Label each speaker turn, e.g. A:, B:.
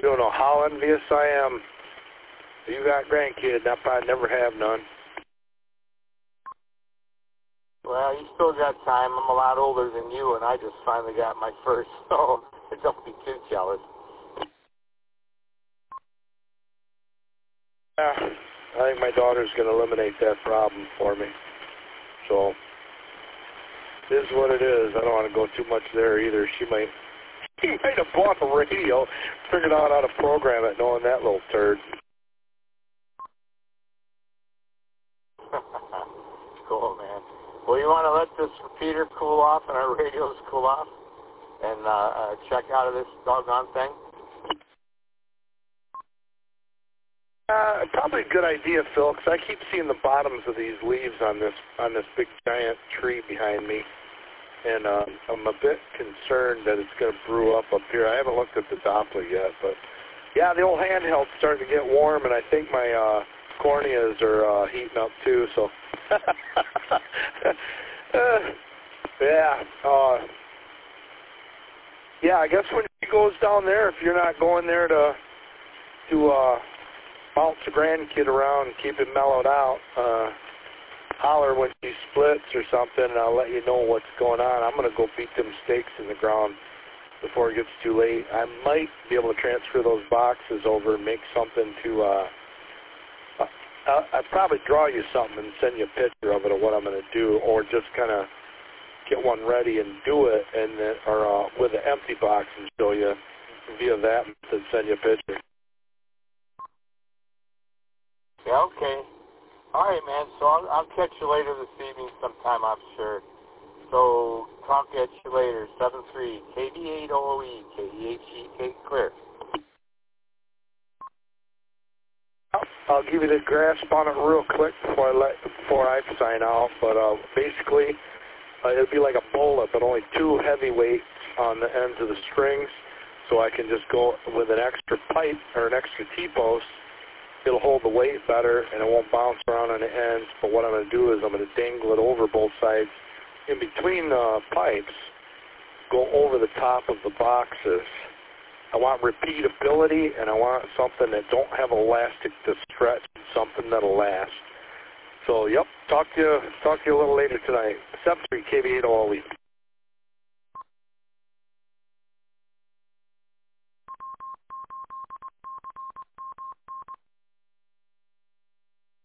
A: You don't know how envious I am. You got grandkids, I probably never have none.
B: Well, you still got time. I'm a lot older than you, and I just finally got my first, so don't be too jealous.
A: Yeah, I think my daughter's going to eliminate that problem for me. So, it is what it is. I don't want to go too much there either. She might have bought a radio, figured out how to program it, knowing that little turd.
B: Cool, man. Well, you want to let this repeater cool off and our radios cool off and check out of this doggone thing?
A: Probably a good idea, Phil, because I keep seeing the bottoms of these leaves on this big giant tree behind me, and I'm a bit concerned that it's going to brew up here. I haven't looked at the Doppler yet, but yeah, the old handheld's starting to get warm, and I think my corneas are heating up too. So yeah, I guess when she goes down there, if you're not going there to bounce the grandkid around and keep him mellowed out, holler when she splits or something, and I'll let you know what's going on. I'm going to go beat them stakes in the ground before it gets too late. I might be able to transfer those boxes over and make something to, I'd probably draw you something and send you a picture of it of what I'm going to do, or just kind of get one ready and do it, and then, or with an empty box and show you via that and send you a picture.
B: Yeah, okay. All right, man. So I'll catch you later this evening sometime, I'm sure. So talk at you later. 7-3 KB8OE KEHE clear.
A: I'll give you the grasp on it real quick before I sign off. But basically, it'll be like a bullet, but only two heavyweights on the ends of the strings, so I can just go with an extra pipe or an extra T-post. It'll hold the weight better, and it won't bounce around on the ends. But what I'm going to do is I'm going to dangle it over both sides, in between the pipes, go over the top of the boxes. I want repeatability, and I want something that don't have elastic to stretch, something that'll last. So, yep, talk to you a little later tonight. 7-3 KB8OE.